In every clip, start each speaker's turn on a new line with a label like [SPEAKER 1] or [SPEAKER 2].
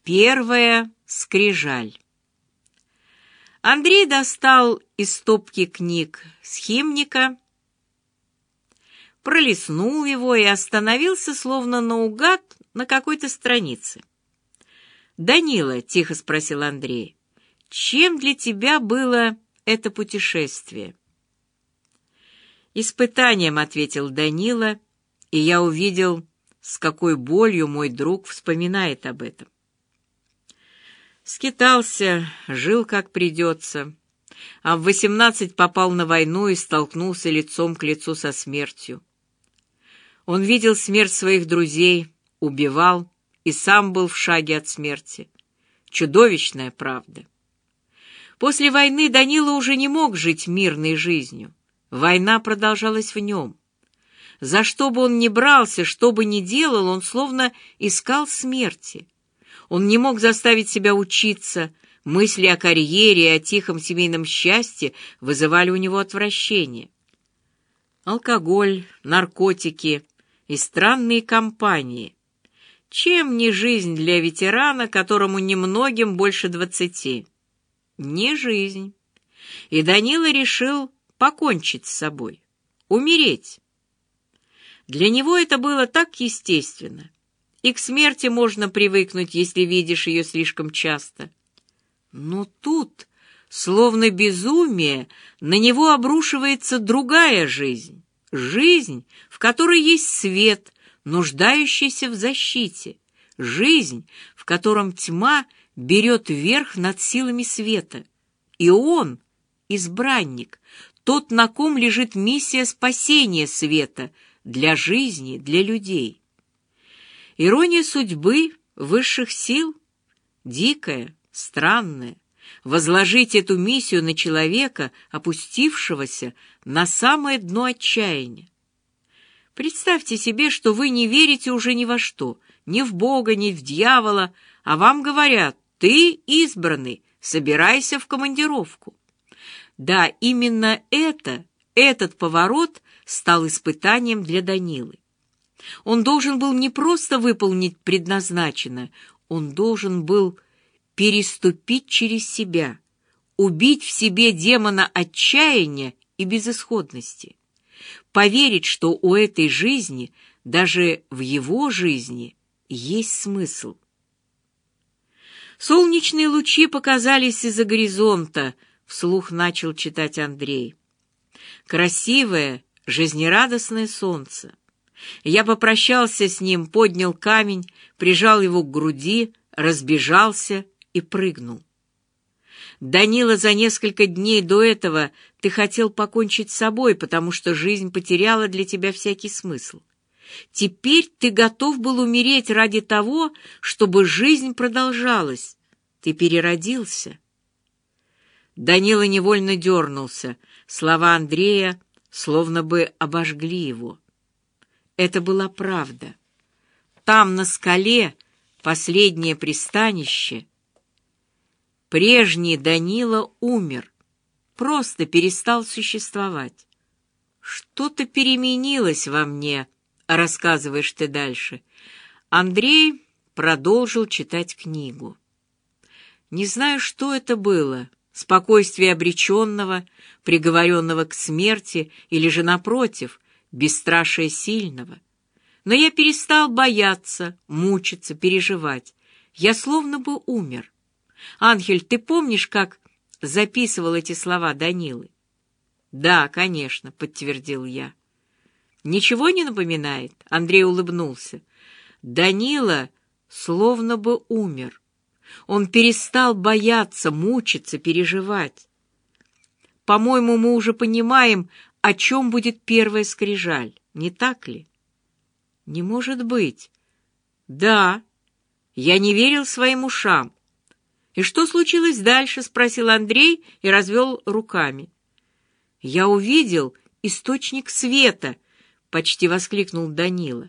[SPEAKER 1] Первая скрижаль. Андрей достал из стопки книг схимника, пролистнул его и остановился, словно наугад, на какой-то странице. «Данила», — тихо спросил Андрей, — «чем для тебя было это путешествие?» «Испытанием», — ответил Данила, и я увидел, с какой болью мой друг вспоминает об этом. Скитался, жил как придется, а в 18 попал на войну и столкнулся лицом к лицу со смертью. Он видел смерть своих друзей, убивал и сам был в шаге от смерти. Чудовищная правда. После войны Данила уже не мог жить мирной жизнью. Война продолжалась в нем. За что бы он ни брался, что бы ни делал, он словно искал смерти. Он не мог заставить себя учиться, мысли о карьере и о тихом семейном счастье вызывали у него отвращение. Алкоголь, наркотики и странные компании. Чем не жизнь для ветерана, которому немногим больше 20? Не жизнь. И Данила решил покончить с собой, умереть. Для него это было так естественно. И к смерти можно привыкнуть, если видишь ее слишком часто. Но тут, словно безумие, на него обрушивается другая жизнь. Жизнь, в которой есть свет, нуждающийся в защите. Жизнь, в котором тьма берет верх над силами света. И он, избранник, тот, на ком лежит миссия спасения света для жизни, для людей. Ирония судьбы, высших сил, дикая, странная, возложить эту миссию на человека, опустившегося на самое дно отчаяния. Представьте себе, что вы не верите уже ни во что, ни в Бога, ни в дьявола, а вам говорят: ты избранный, собирайся в командировку. Да, именно этот поворот стал испытанием для Данилы. Он должен был не просто выполнить предназначенное, он должен был переступить через себя, убить в себе демона отчаяния и безысходности, поверить, что у этой жизни, даже в его жизни, есть смысл. Солнечные лучи показались из-за горизонта, вслух начал читать Андрей. Красивое, жизнерадостное солнце. Я попрощался с ним, поднял камень, прижал его к груди, разбежался и прыгнул. Данила, за несколько дней до этого ты хотел покончить с собой, потому что жизнь потеряла для тебя всякий смысл. Теперь ты готов был умереть ради того, чтобы жизнь продолжалась. Ты переродился. Данила невольно дернулся. Слова Андрея словно бы обожгли его. Это была правда. Там, на скале, последнее пристанище, прежний Данила умер, просто перестал существовать. Что-то переменилось во мне, рассказываешь ты дальше. Андрей продолжил читать книгу. Не знаю, что это было, спокойствие обреченного, приговоренного к смерти, или же, напротив, бесстрашие сильного. Но я перестал бояться, мучиться, переживать. Я словно бы умер. Анхель, ты помнишь, как записывал эти слова Данилы? Да, конечно, подтвердил я. Ничего не напоминает? Андрей улыбнулся. Данила словно бы умер. Он перестал бояться, мучиться, переживать. По-моему, мы уже понимаем, о чем будет первая скрижаль, не так ли? Не может быть. Да, я не верил своим ушам. И что случилось дальше? Спросил Андрей и развел руками. Я увидел источник света, почти воскликнул Данила.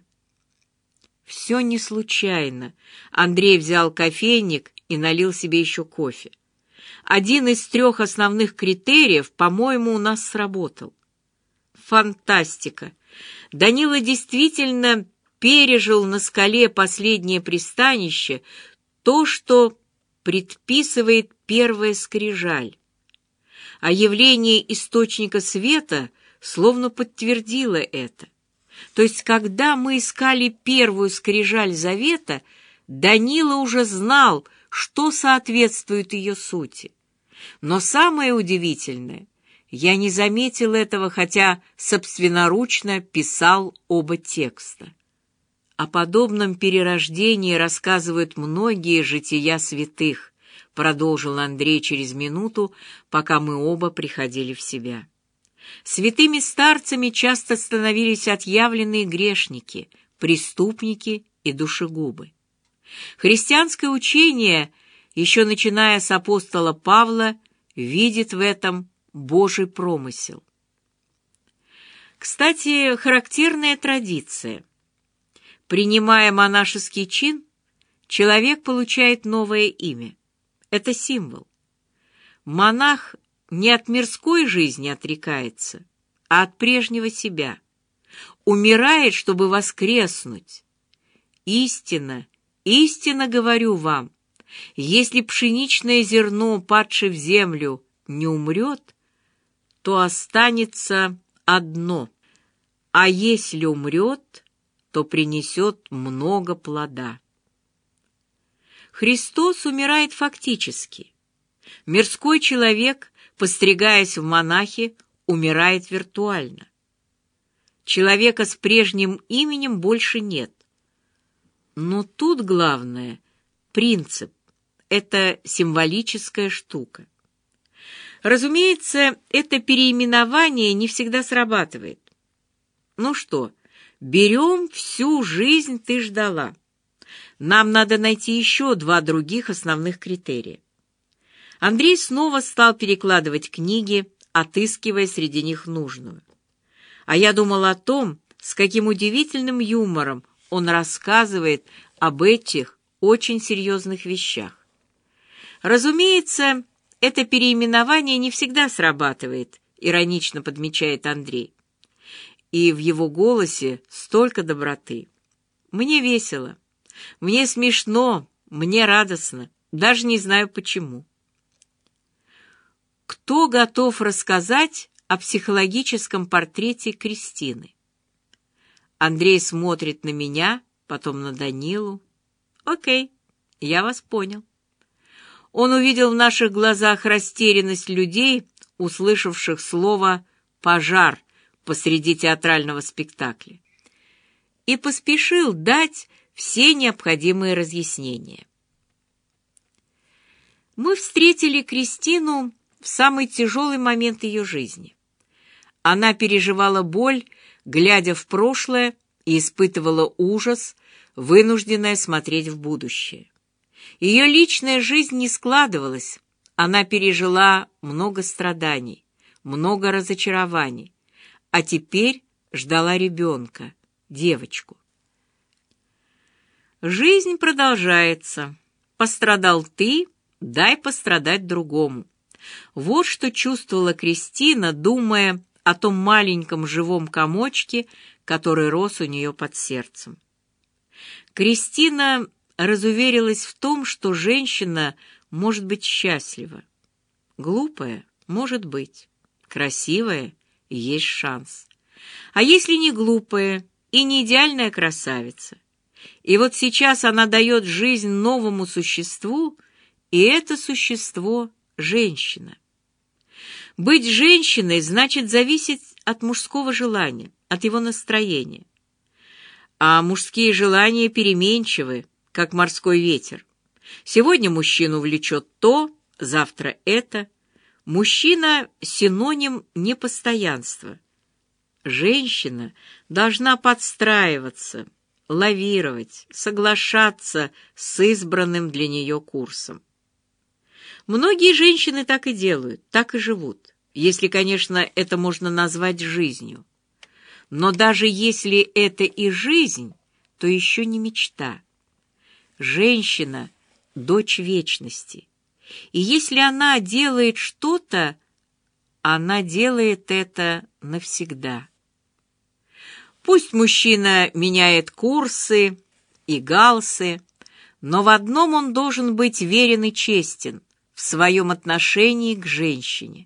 [SPEAKER 1] Все не случайно. Андрей взял кофейник и налил себе еще кофе. Один из 3 основных критериев, по-моему, у нас сработал. Фантастика! Данила действительно пережил на скале последнее пристанище, то, что предписывает первая скрижаль, а явление источника света словно подтвердило это. То есть, когда мы искали первую скрижаль завета, Данила уже знал, что соответствует ее сути. Но самое удивительное, я не заметил этого, хотя собственноручно писал оба текста. О подобном перерождении рассказывают многие жития святых, продолжил Андрей через минуту, пока мы оба приходили в себя. Святыми старцами часто становились отъявленные грешники, преступники и душегубы. Христианское учение, еще начиная с апостола Павла, видит в этом Божий промысел. Кстати, характерная традиция. Принимая монашеский чин, человек получает новое имя. Это символ. Монах не от мирской жизни отрекается, а от прежнего себя. Умирает, чтобы воскреснуть. Истинно, истинно говорю вам, если пшеничное зерно, падшее в землю, не умрет, то останется одно, а если умрет, то принесет много плода. Христос умирает фактически. Мирской человек, постригаясь в монахи, умирает виртуально. Человека с прежним именем больше нет. Но тут главное — принцип. Это символическая штука. Разумеется, это переименование не всегда срабатывает. Ну что, берем «всю жизнь ты ждала». Нам надо найти еще два других основных критерия. Андрей снова стал перекладывать книги, отыскивая среди них нужную. А я думал о том, с каким удивительным юмором он рассказывает об этих очень серьезных вещах. Разумеется, это переименование не всегда срабатывает, иронично подмечает Андрей. И в его голосе столько доброты. Мне весело, мне смешно, мне радостно, даже не знаю почему. Кто готов рассказать о психологическом портрете Кристины? Андрей смотрит на меня, потом на Данилу. Окей, я вас понял. Он увидел в наших глазах растерянность людей, услышавших слово «пожар» посреди театрального спектакля, и поспешил дать все необходимые разъяснения. Мы встретили Кристину в самый тяжелый момент ее жизни. Она переживала боль, глядя в прошлое, и испытывала ужас, вынужденная смотреть в будущее. Ее личная жизнь не складывалась, она пережила много страданий, много разочарований, а теперь ждала ребенка, девочку. Жизнь продолжается. Пострадал ты, дай пострадать другому. Вот что чувствовала Кристина, думая о том маленьком живом комочке, который рос у нее под сердцем. Кристина разуверилась в том, что женщина может быть счастлива. Глупая — может быть. Красивая — есть шанс. А если не глупая и не идеальная красавица? И вот сейчас она дает жизнь новому существу, и это существо — женщина. Быть женщиной значит зависеть от мужского желания, от его настроения. А мужские желания переменчивы, как морской ветер. Сегодня мужчину влечет то, завтра это. Мужчина — синоним непостоянства. Женщина должна подстраиваться, лавировать, соглашаться с избранным для нее курсом. Многие женщины так и делают, так и живут, если, конечно, это можно назвать жизнью. Но даже если это и жизнь, то еще не мечта. Женщина — дочь вечности. И если она делает что-то, она делает это навсегда. Пусть мужчина меняет курсы и галсы, Но в одном он должен быть верен и честен — в своем отношении к женщине.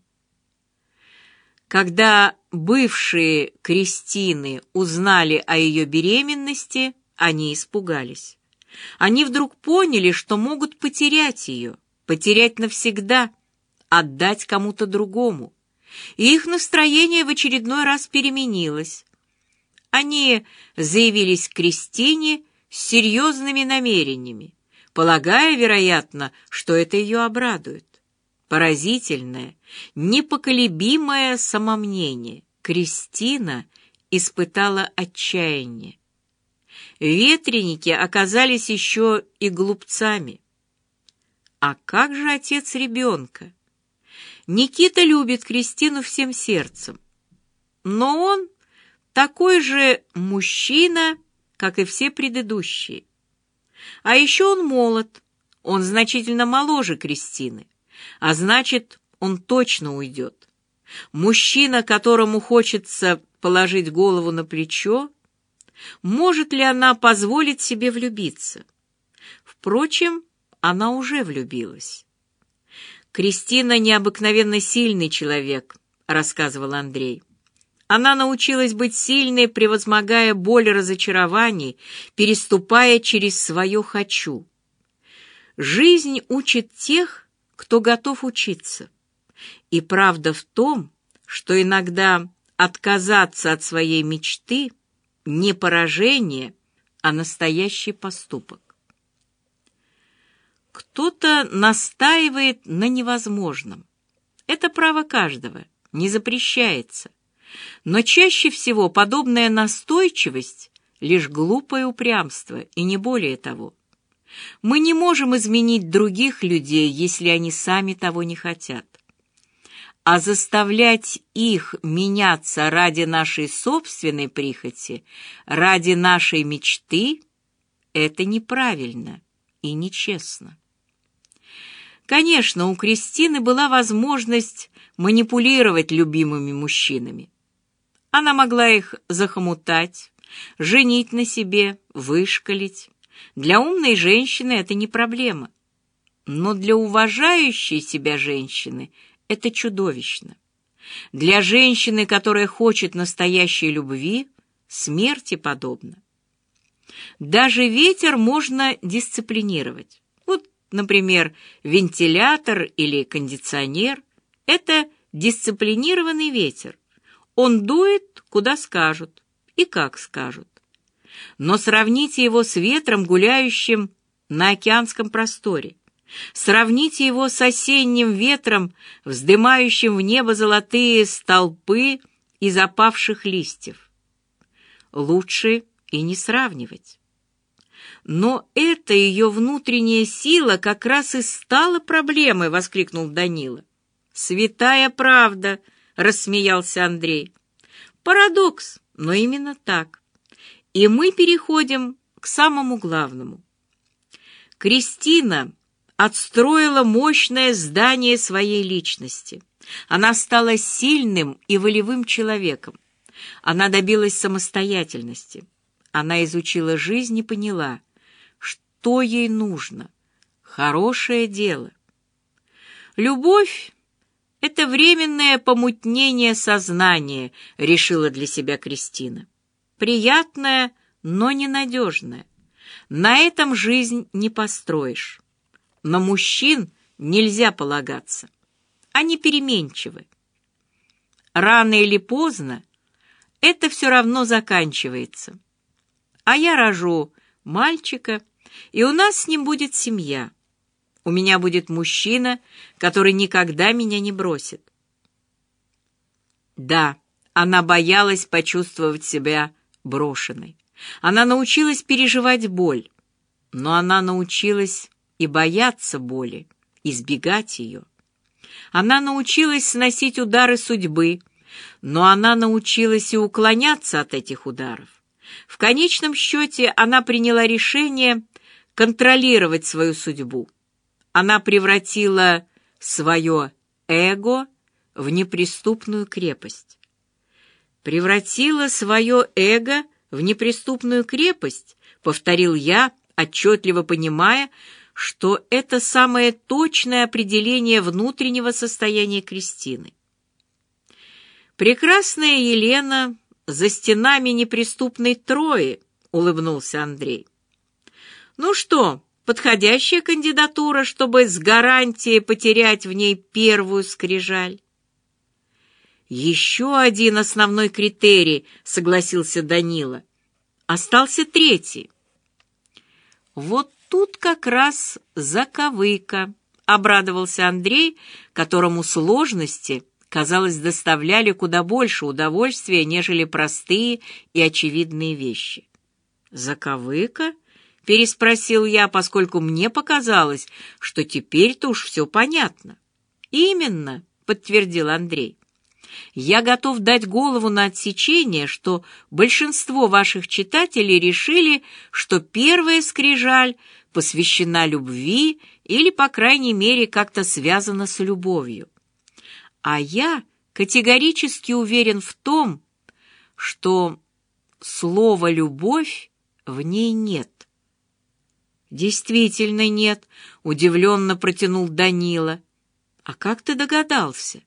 [SPEAKER 1] Когда бывшие Кристины узнали о ее беременности, они испугались. Они вдруг поняли, что могут потерять ее, потерять навсегда, отдать кому-то другому. И их настроение в очередной раз переменилось. Они заявились к Кристине с серьезными намерениями, полагая, вероятно, что это ее обрадует. Поразительное, непоколебимое самомнение. Кристина испытала отчаяние. Ветреники оказались еще и глупцами. А как же отец ребенка? Никита любит Кристину всем сердцем, но он такой же мужчина, как и все предыдущие. А еще он молод, он значительно моложе Кристины, а значит, он точно уйдет. Мужчина, которому хочется положить голову на плечо, может ли она позволить себе влюбиться? Впрочем, она уже влюбилась. «Кристина необыкновенно сильный человек», — рассказывал Андрей. «Она научилась быть сильной, превозмогая боль разочарований, переступая через свое «хочу». Жизнь учит тех, кто готов учиться. И правда в том, что иногда отказаться от своей мечты — не поражение, а настоящий поступок. Кто-то настаивает на невозможном. Это право каждого, не запрещается. Но чаще всего подобная настойчивость — лишь глупое упрямство, и не более того. Мы не можем изменить других людей, если они сами того не хотят. А заставлять их меняться ради нашей собственной прихоти, ради нашей мечты — это неправильно и нечестно. Конечно, у Кристины была возможность манипулировать любимыми мужчинами. Она могла их захомутать, женить на себе, вышкалить. Для умной женщины это не проблема. Но для уважающей себя женщины это чудовищно. Для женщины, которая хочет настоящей любви, смерти подобно. Даже ветер можно дисциплинировать. Вот, например, вентилятор или кондиционер — это дисциплинированный ветер. Он дует, куда скажут и как скажут. Но сравните его с ветром, гуляющим на океанском просторе. Сравните его с осенним ветром, вздымающим в небо золотые столпы из опавших листьев. Лучше и не сравнивать. Но эта ее внутренняя сила как раз и стала проблемой, воскликнул Данила. Святая правда, рассмеялся Андрей. Парадокс, но именно так. И мы переходим к самому главному. Кристина отстроила мощное здание своей личности. Она стала сильным и волевым человеком. Она добилась самостоятельности. Она изучила жизнь и поняла, что ей нужно. Хорошее дело. Любовь — это временное помутнение сознания, решила для себя Кристина. Приятное, но ненадежное. На этом жизнь не построишь. На мужчин нельзя полагаться. Они переменчивы. Рано или поздно это все равно заканчивается. А я рожу мальчика, и у нас с ним будет семья. У меня будет мужчина, который никогда меня не бросит. Да, она боялась почувствовать себя брошенной. Она научилась переживать боль, но она научилась и бояться боли, избегать ее. Она научилась сносить удары судьбы, но она научилась и уклоняться от этих ударов. В конечном счете она приняла решение контролировать свою судьбу. Она превратила свое эго в неприступную крепость. Превратила свое эго в неприступную крепость, повторил я, отчетливо понимая, что это самое точное определение внутреннего состояния Кристины. «Прекрасная Елена за стенами неприступной Трои», — улыбнулся Андрей. «Ну что, подходящая кандидатура, чтобы с гарантией потерять в ней первую скрижаль?» «Еще один основной критерий», — согласился Данила. «Остался третий». «Вот тут как раз заковыка», — обрадовался Андрей, которому сложности, казалось, доставляли куда больше удовольствия, нежели простые и очевидные вещи. «Заковыка?» — переспросил я, поскольку мне показалось, что теперь-то уж все понятно. «Именно», — подтвердил Андрей. «Я готов дать голову на отсечение, что большинство ваших читателей решили, что первая скрижаль посвящена любви или, по крайней мере, как-то связана с любовью. А я категорически уверен в том, что слова «любовь» в ней нет». «Действительно нет», — удивленно протянул Данила. «А как ты догадался?»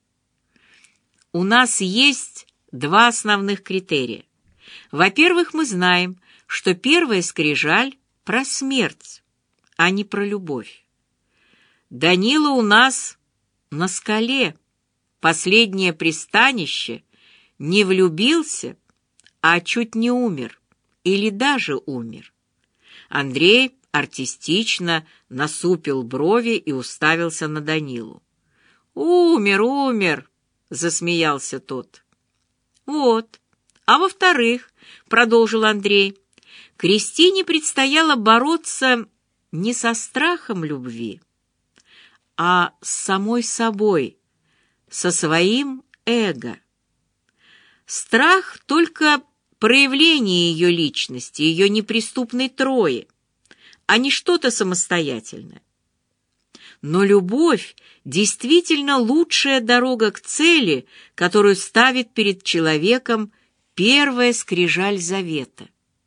[SPEAKER 1] «У нас есть два основных критерия. Во-первых, мы знаем, что первая скрижаль про смерть, а не про любовь. Данила у нас на скале, последнее пристанище, не влюбился, а чуть не умер, или даже умер». Андрей артистично насупил брови и уставился на Данилу. «Умер», — засмеялся тот. «Вот. А во-вторых, — продолжил Андрей, — Кристине предстояло бороться не со страхом любви, а с самой собой, со своим эго. Страх — только проявление ее личности, ее неприступной Трои, а не что-то самостоятельное. Но любовь действительно лучшая дорога к цели, которую ставит перед человеком первая скрижаль завета.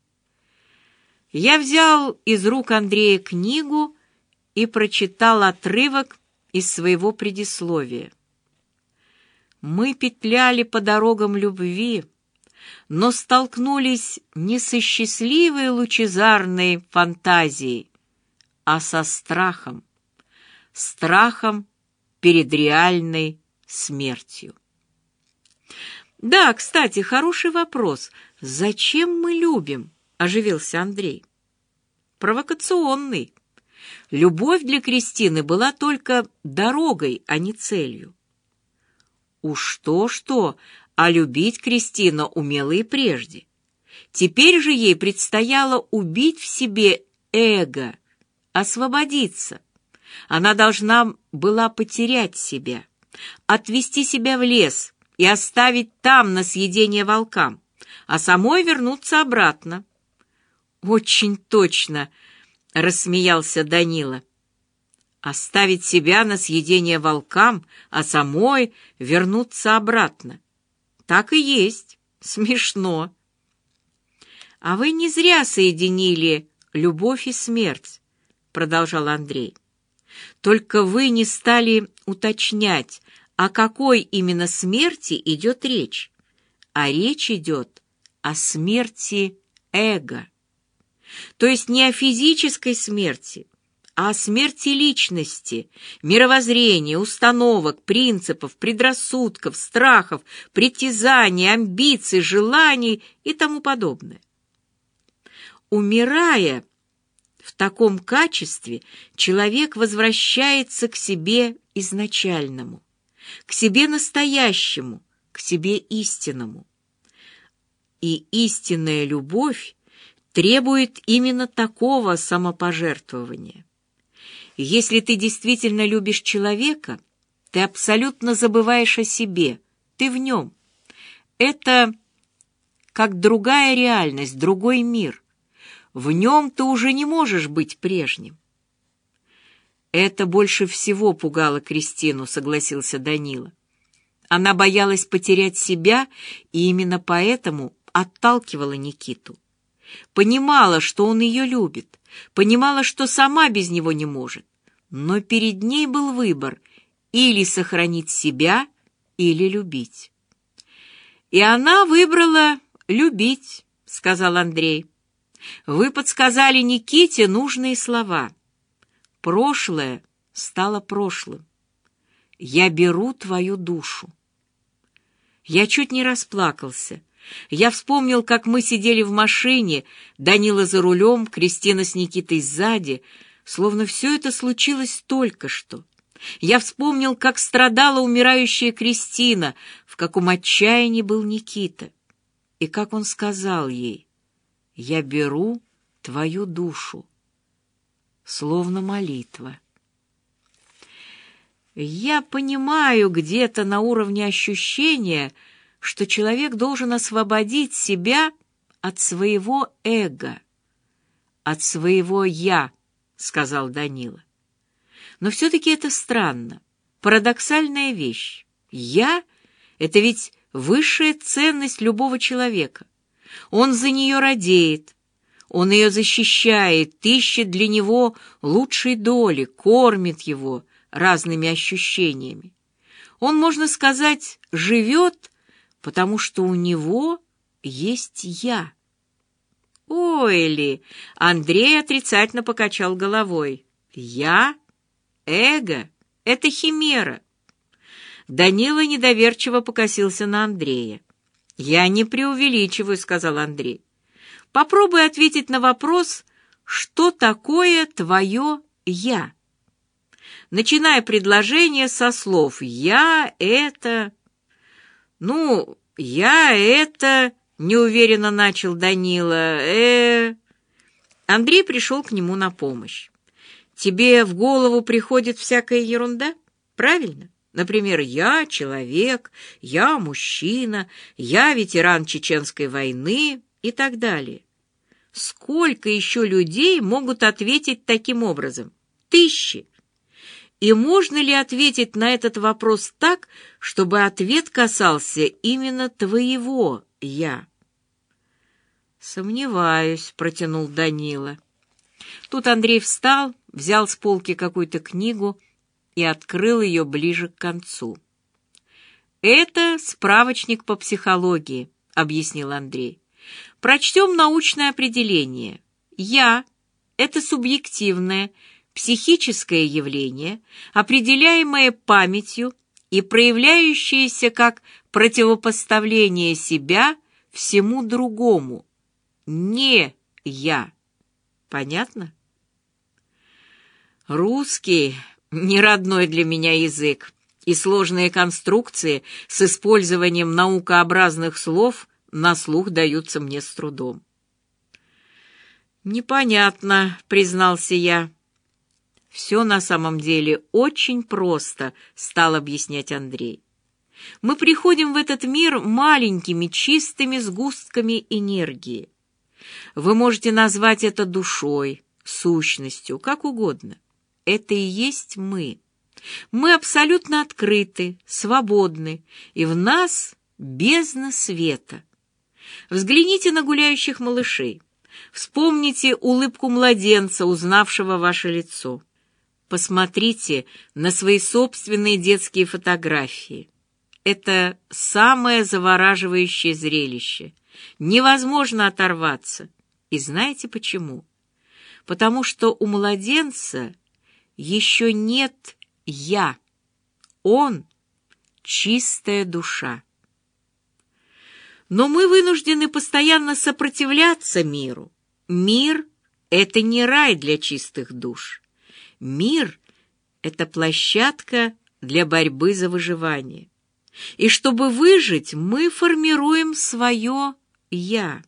[SPEAKER 1] Я взял из рук Андрея книгу и прочитал отрывок из своего предисловия. «Мы петляли по дорогам любви, но столкнулись не со счастливой лучезарной фантазией, а со страхом. Страхом перед реальной смертью». «Да, кстати, хороший вопрос. Зачем мы любим?» — оживился Андрей. «Провокационный. Любовь для Кристины была только дорогой, а не целью. Уж то-что, а любить Кристина умела и прежде. Теперь же ей предстояло убить в себе эго, освободиться. Она должна была потерять себя, отвести себя в лес и оставить там на съедение волкам, а самой вернуться обратно». «Очень точно», — рассмеялся Данила. «Оставить себя на съедение волкам, а самой вернуться обратно. Так и есть. Смешно». «А вы не зря соединили любовь и смерть», — продолжал Андрей. «Только вы не стали уточнять, о какой именно смерти идет речь. А речь идет о смерти эго. То есть не о физической смерти, а о смерти личности, мировоззрения, установок, принципов, предрассудков, страхов, притязаний, амбиций, желаний и тому подобное. Умирая в таком качестве, человек возвращается к себе изначальному, к себе настоящему, к себе истинному. И истинная любовь требует именно такого самопожертвования. Если ты действительно любишь человека, ты абсолютно забываешь о себе, ты в нем. Это как другая реальность, другой мир. В нем ты уже не можешь быть прежним. «Это больше всего пугало Кристину», — согласился Данила. Она боялась потерять себя и именно поэтому отталкивала Никиту. Понимала, что он ее любит, понимала, что сама без него не может, но перед ней был выбор — или сохранить себя, или любить. «И она выбрала любить», — сказал Андрей. «Вы подсказали Никите нужные слова. Прошлое стало прошлым. Я беру твою душу». Я чуть не расплакался. Я вспомнил, как мы сидели в машине, Данила за рулем, Кристина с Никитой сзади, словно все это случилось только что. Я вспомнил, как страдала умирающая Кристина, в каком отчаянии был Никита, и как он сказал ей: «Я беру твою душу», словно молитва. Я понимаю где-то на уровне ощущения, что человек должен освободить себя от своего эго, от своего «я», — сказал Данила. Но все-таки это странно, парадоксальная вещь. «Я» — это ведь высшая ценность любого человека. Он за нее радеет, он ее защищает, ищет для него лучшей доли, кормит его разными ощущениями. Он, можно сказать, живет, потому что у него есть «я». «Ой ли!» — Андрей отрицательно покачал головой. «Я? Эго — это химера». Данила недоверчиво покосился на Андрея. «Я не преувеличиваю», — сказал Андрей. «Попробуй ответить на вопрос, что такое твое «я». Начиная предложение со слов «я это...» «я это...» — неуверенно начал Данила. Андрей пришел к нему на помощь. «Тебе в голову приходит всякая ерунда, правильно? Например, я человек, я мужчина, я ветеран Чеченской войны и так далее. Сколько еще людей могут ответить таким образом? Тысячи. И можно ли ответить на этот вопрос так, чтобы ответ касался именно твоего «я»?» «Сомневаюсь», — протянул Данила. Тут Андрей встал, взял с полки какую-то книгу и открыл ее ближе к концу. «Это справочник по психологии», — объяснил Андрей. «Прочтем научное определение. «Я» — это субъективное, психическое явление, определяемое памятью и проявляющееся как противопоставление себя всему другому. Не «я». Понятно? Русский — не родной для меня язык, и сложные конструкции с использованием наукообразных слов на слух даются мне с трудом. «Непонятно», — признался я. «Все на самом деле очень просто», — стал объяснять Андрей. «Мы приходим в этот мир маленькими чистыми сгустками энергии. Вы можете назвать это душой, сущностью, как угодно. Это и есть мы. Мы абсолютно открыты, свободны, и в нас бездна света. Взгляните на гуляющих малышей. Вспомните улыбку младенца, узнавшего ваше лицо. Посмотрите на свои собственные детские фотографии. Это самое завораживающее зрелище. Невозможно оторваться. И знаете почему? Потому что у младенца еще нет «я». Он — чистая душа. Но мы вынуждены постоянно сопротивляться миру. Мир — это не рай для чистых душ. Мир — это площадка для борьбы за выживание. И чтобы выжить, мы формируем свое «я».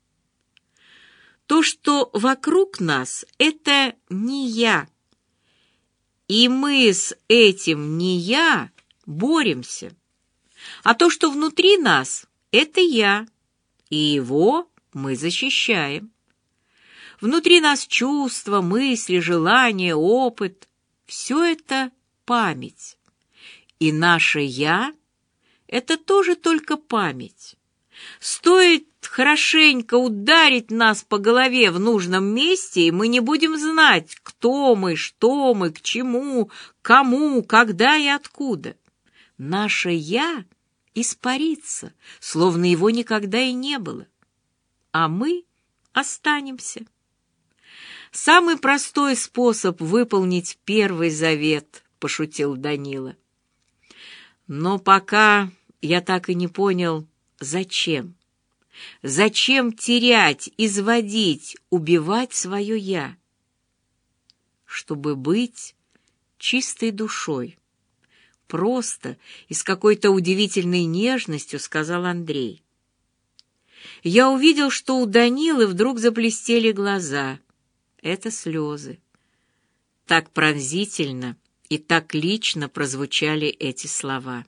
[SPEAKER 1] То, что вокруг нас, это не «я». И мы с этим «не я» боремся. А то, что внутри нас, это «я», и его мы защищаем. Внутри нас чувства, мысли, желания, опыт — все это память. И наше «я» — это тоже только память. Стоит хорошенько ударить нас по голове в нужном месте, и мы не будем знать, кто мы, что мы, к чему, кому, когда и откуда. Наше «я» испарится, словно его никогда и не было, а мы останемся. «Самый простой способ выполнить первый завет», — пошутил Данила. «Но пока я так и не понял, зачем. Зачем терять, изводить, убивать свое «я»? Чтобы быть чистой душой». Просто и с какой-то удивительной нежностью сказал Андрей. Я увидел, что у Данилы вдруг заблестели глаза. Это слезы. Так пронзительно и так лично прозвучали эти слова.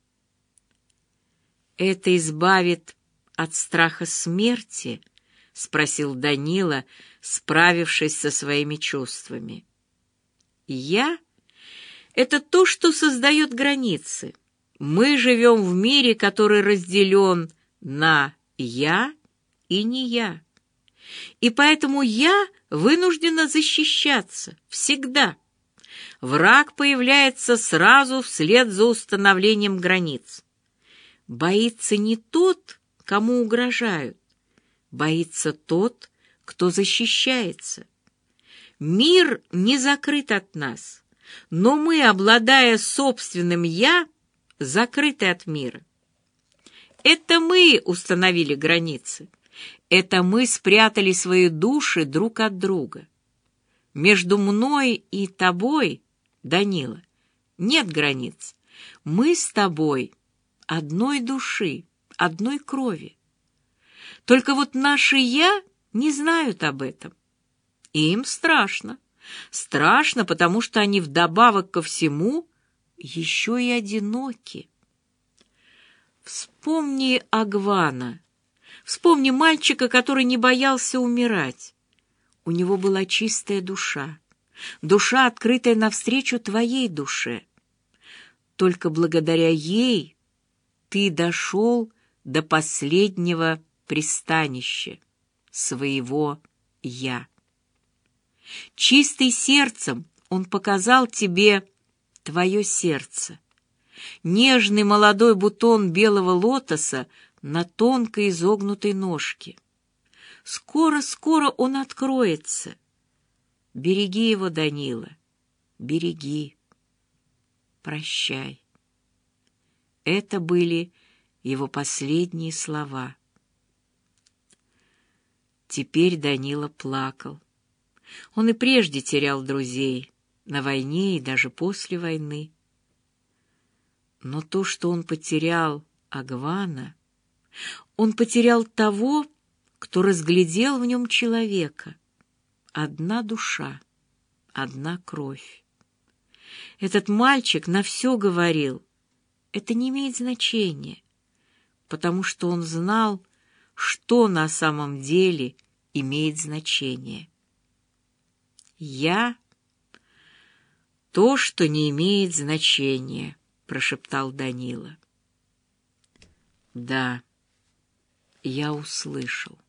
[SPEAKER 1] «Это избавит от страха смерти?» — спросил Данила, справившись со своими чувствами. «Я — это то, что создает границы. Мы живем в мире, который разделен на «я» и «не я». И поэтому я вынуждена защищаться всегда. Враг появляется сразу вслед за установлением границ. Боится не тот, кому угрожают, боится тот, кто защищается. Мир не закрыт от нас, но мы, обладая собственным «я», закрыты от мира. Это мы установили границы. Это мы спрятали свои души друг от друга. Между мной и тобой, Данила, нет границ. Мы с тобой одной души, одной крови. Только вот наши «я» не знают об этом. И им страшно. Страшно, потому что они вдобавок ко всему еще и одиноки. Вспомни Агвана. Вспомни мальчика, который не боялся умирать. У него была чистая душа, душа, открытая навстречу твоей душе. Только благодаря ей ты дошел до последнего пристанища, своего «я». Чистый сердцем он показал тебе твое сердце. Нежный молодой бутон белого лотоса на тонкой изогнутой ножке. Скоро-скоро он откроется. Береги его, Данила, береги. Прощай. Это были его последние слова. Теперь Данила плакал. Он и прежде терял друзей, на войне и даже после войны. Но то, что он потерял Агвана, он потерял того, кто разглядел в нем человека. Одна душа, одна кровь. Этот мальчик на все говорил. Это не имеет значения, потому что он знал, что на самом деле имеет значение. «Я — то, что не имеет значения», — прошептал Данила. «Да, я услышал».